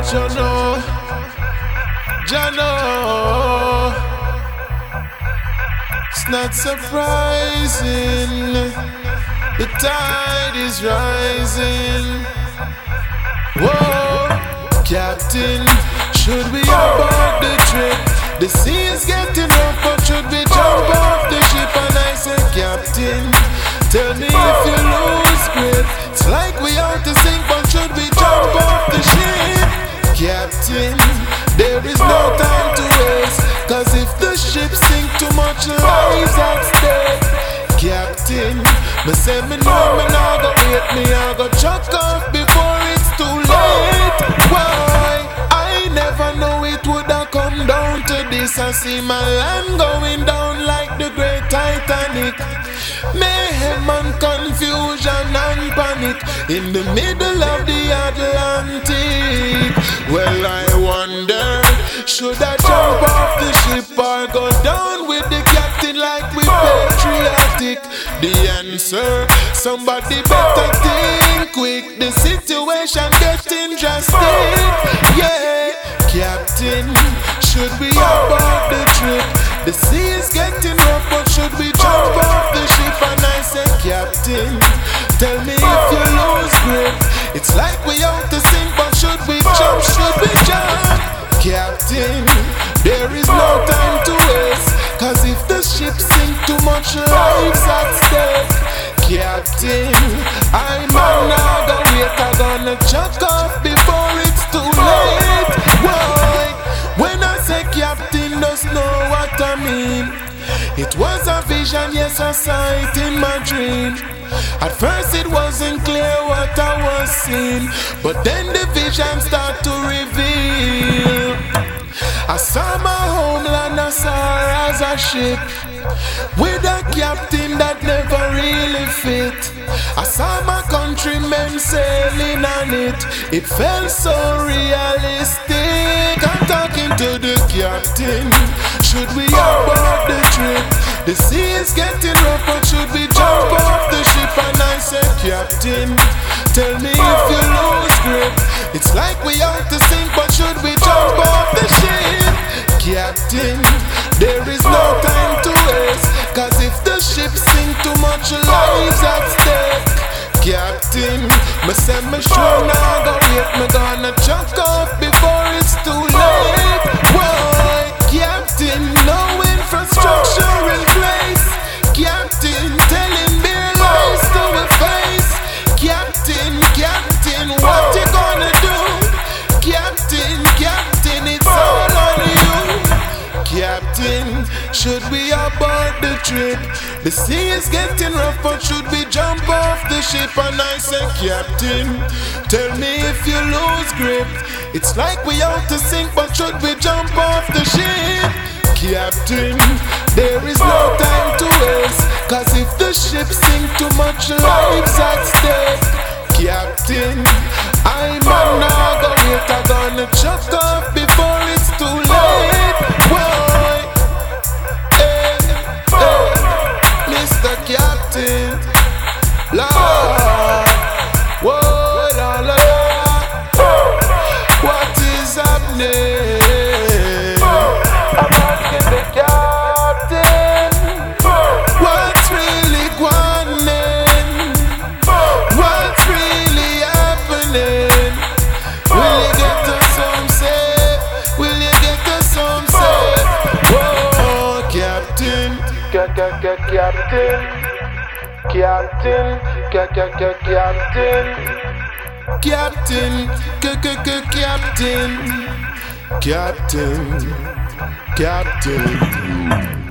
Jano, it's not surprising, the tide is rising. Whoa, Captain, should we abort the trip? The sea is getting rough, but should we jump off the ship? And I said, Captain, tell me if you lose grip. It's like we out to sink, but should we jump off the ship? Captain, there is no time to waste, cause if the ship sink, too much lives at stake. Captain, me say me know me nah go wait, me I go chuck off before it's too late. Why? I never know it woulda come down to this. I see my land going down like the great Titanic. Mayhem and confusion and panic in the middle of the Atlantic. Well, I wonder, should I jump off the ship or go down with the captain like we patriotic? The answer, somebody better think quick. The situation getting drastic. Yeah, Captain, should we abort the trip? The sea is getting rough, but should we jump off the ship? And I say, Captain, tell me if you lose grip. It's like we out to sink, but should we jump? Should we jump? Captain, there is no time to waste, cause if the ship sink, too much lives at stake. Captain, I'm not gonna wait, I'm gonna chuck off before it's too late. Why? When I say Captain, does know what I mean. It was a vision, yes, I saw it in my dream. At first it wasn't clear what I was seeing, but then the vision started to reveal. I saw my homeland, I saw her as a ship, with a captain that never really fit. I saw my countrymen sailing on it, it felt so realistic. I'm talking to the captain, should we abort the trip? The sea is getting rough, but should we jump off the ship? And I said, Captain, tell me if you lose grip. It's like we out to sink, but should we jump off the ship? Captain, there is no time to waste, cause if the ship sink, too much lives at stake. Captain, me say me sure now go wait, me gonna chuck off before it's too late. Why? Captain, no infrastructure in place. Captain, telling bare lies to a face. Captain, Captain, what you gonna do? Captain, Captain, it's all on you. Captain, should we abort the trip? The sea is getting rough, but should we jump off the ship? And I say, Captain, tell me if you lose grip. It's like we out to sink, but should we jump off the ship? Captain, there is no time to waste, cause if the ship sink, too much lives at stake. Captain, I'm not gonna wait, I'm gonna chuck off before it's too late. Why? Hey, hey, Mr. Captain, Lord, whoa, la la la, what is happening? I'm asking the captain, what's really going on? What's really happening? Will you get us home safe? Will you get us home safe? Whoa, Captain, Captain, Captain, Captain, Captain, Captain, Captain.